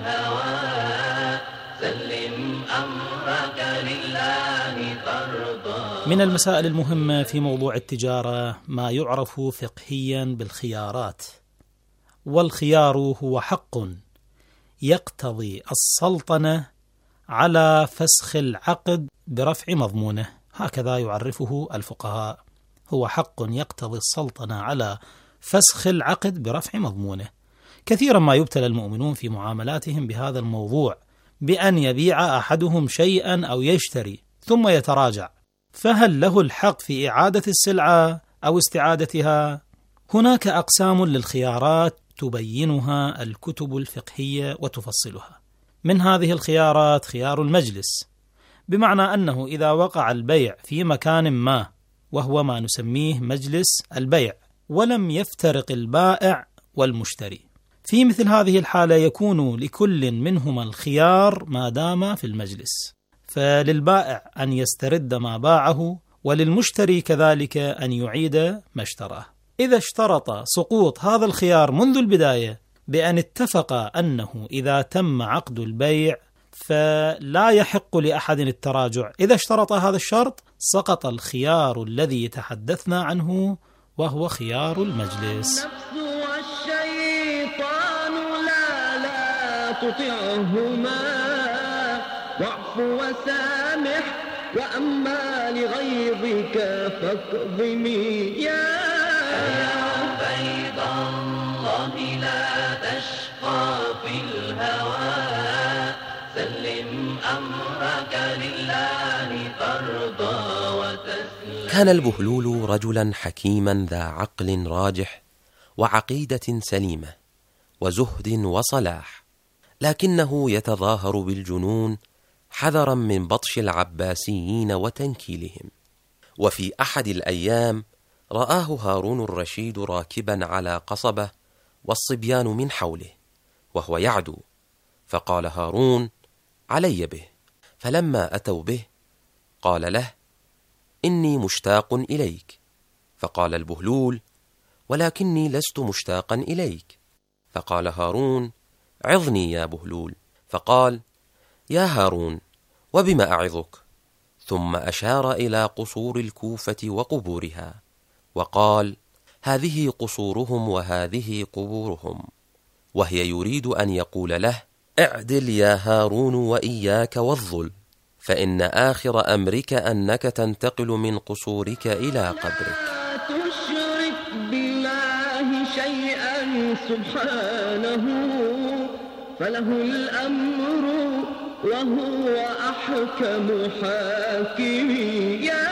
الهوى، سلم أمرك لله ترضى. من المسائل المهمة في موضوع التجارة ما يعرف فقهيا بالخيارات، والخيار هو حق يقتضي السلطنة على فسخ العقد برفع مضمونه، هكذا يعرفه الفقهاء. هو حق يقتضي السلطنة على فسخ العقد برفع مضمونه. كثيرا ما يبتلى المؤمنون في معاملاتهم بهذا الموضوع، بأن يبيع أحدهم شيئا أو يشتري ثم يتراجع، فهل له الحق في إعادة السلعة أو استعادتها؟ هناك أقسام للخيارات تبينها الكتب الفقهية وتفصلها. من هذه الخيارات خيار المجلس، بمعنى أنه إذا وقع البيع في مكان ما وهو ما نسميه مجلس البيع، ولم يفترق البائع والمشتري، في مثل هذه الحالة يكون لكل منهما الخيار ما دام في المجلس، فللبائع أن يسترد ما باعه، وللمشتري كذلك أن يعيد ما اشتراه. إذا اشترط سقوط هذا الخيار منذ البداية بأن اتفق أنه إذا تم عقد البيع فلا يحق لأحد التراجع، إذا اشترط هذا الشرط سقط الخيار الذي تحدثنا عنه وهو خيار المجلس. والشيطان لا لا تطعهما، واعف وسامح، وأما لغيظك فاكظمي. يا عبيد الله لا تشقى في الهوى، سلم أمرك لله ترضى وتسلم. كان البهلول رجلا حكيما ذا عقل راجح وعقيدة سليمة وزهد وصلاح، لكنه يتظاهر بالجنون حذرا من بطش العباسيين وتنكيلهم. وفي أحد الأيام رآه هارون الرشيد راكبا على قصبة والصبيان من حوله وهو يعدو، فقال هارون: علي به. فلما أتوا به قال له: إني مشتاق إليك. فقال البهلول: ولكني لست مشتاقا إليك. فقال هارون: عظني يا بهلول. فقال: يا هارون، وبما أعظك؟ ثم أشار إلى قصور الكوفة وقبورها وقال: هذه قصورهم وهذه قبورهم، وهي يريد أن يقول له: اعدل يا هارون وإياك والظلم، فإن آخر أمرك أنك تنتقل من قصورك إلى قبرك. لا تشرك بالله شيئا سبحانه، فله الأمر وهو أحكم حاكمين. يا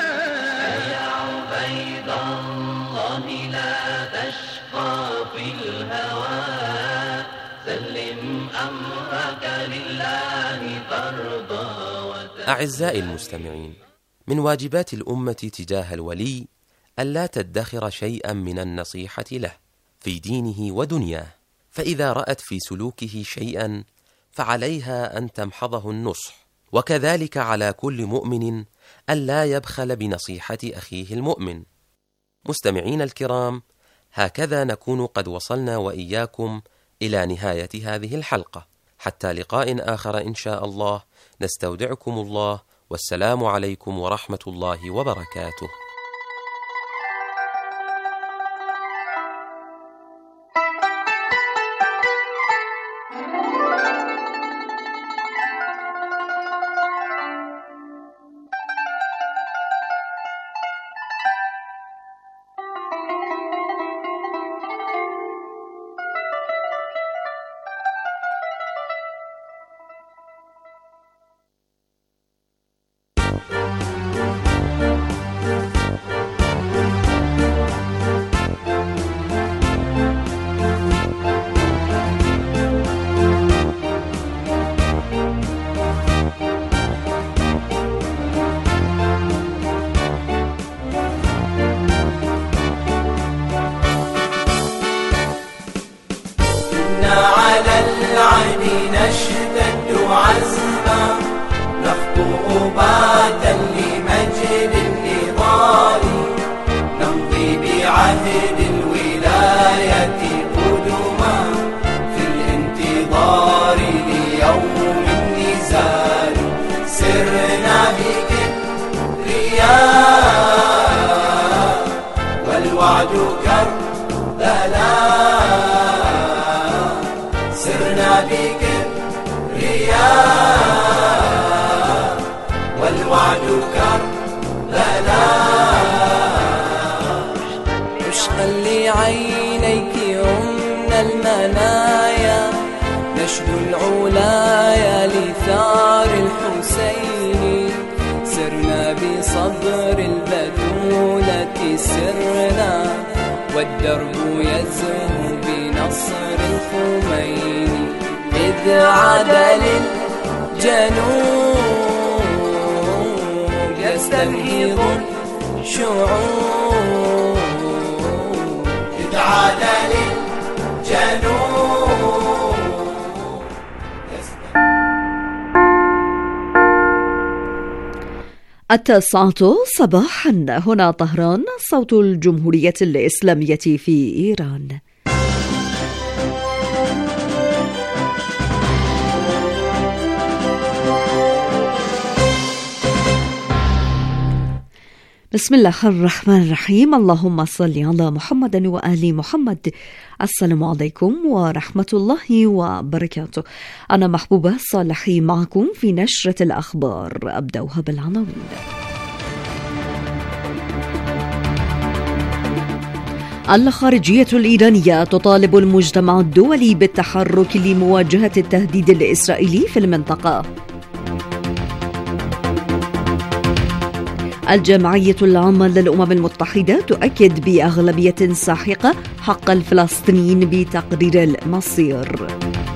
عبيد الله لا تشقى في الهوى، سلم أمرك لله ترضى. أعزائي المستمعين، من واجبات الأمة تجاه الولي ألا تدخر شيئا من النصيحة له في دينه ودنياه، فإذا رأت في سلوكه شيئا فعليها أن تمحضه النصح، وكذلك على كل مؤمن ألا يبخل بنصيحة أخيه المؤمن. مستمعين الكرام، هكذا نكون قد وصلنا وإياكم إلى نهاية هذه الحلقة، حتى لقاء آخر إن شاء الله، نستودعكم الله، والسلام عليكم ورحمة الله وبركاته. نشتد عزما نخطو باتا لمجد النضال، نمضي بعهد الولاية قدما في الانتظار ليوم النزال. سرنا بكبرياء والوعد كربلاء، سرنا بكبرياء والوعد كربلاء. عشقا لعينيك يمن المنايا، نشد العلايا لثار الحسين. سرنا بصبر البتولة سرنا، والدرب يزهو بنصر الخميني. إذ عاد للجنوب يستنهض الشعوب، إذ عاد للجنوب. التاسعة صباحا، هنا طهران، صوت الجمهورية الإسلامية في إيران. بسم الله الرحمن الرحيم. اللهم صل على محمد وآل محمد. السلام عليكم ورحمة الله وبركاته. أنا محبوبة صالحي معكم في نشرة الأخبار. أبدأها بالعناوين. الخارجية الإيرانية تطالب المجتمع الدولي بالتحرك لمواجهة التهديد الإسرائيلي في المنطقة. الجمعية العامة للأمم المتحدة تؤكد بأغلبية ساحقة حق الفلسطينيين بتقرير المصير.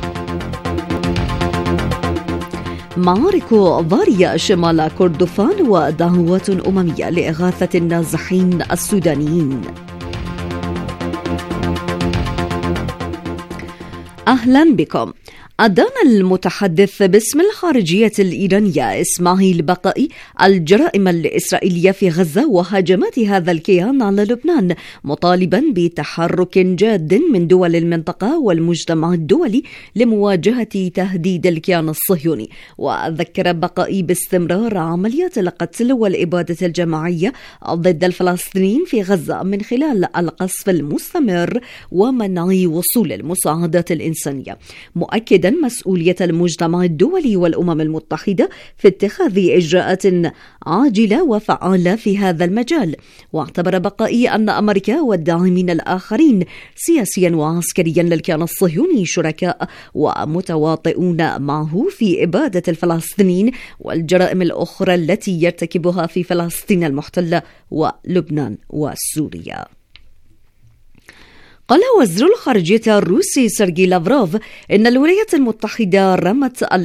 معارك ضارية شمال كردفان ودعوات أممية لإغاثة النازحين السودانيين. أهلا بكم. أدان المتحدث باسم الخارجية الإيرانية إسماعيل بقائي الجرائم الإسرائيلية في غزة وهجمات هذا الكيان على لبنان، مطالبا بتحرك جاد من دول المنطقة والمجتمع الدولي لمواجهة تهديد الكيان الصهيوني. وذكر بقائي باستمرار عمليات القتل والإبادة الجماعية ضد الفلسطينيين في غزة من خلال القصف المستمر ومنع وصول المساعدات الإنسانية، مؤكدا مسؤولية المجتمع الدولي والأمم المتحدة في اتخاذ إجراءات عاجلة وفعالة في هذا المجال. واعتبر بقائي أن أمريكا والداعمين الآخرين سياسيا وعسكريا للكيان الصهيوني شركاء ومتواطئون معه في إبادة الفلسطينيين والجرائم الأخرى التي يرتكبها في فلسطين المحتلة ولبنان وسوريا. قال وزير الخارجية الروسي سيرجي لافروف إن الولايات المتحدة رمت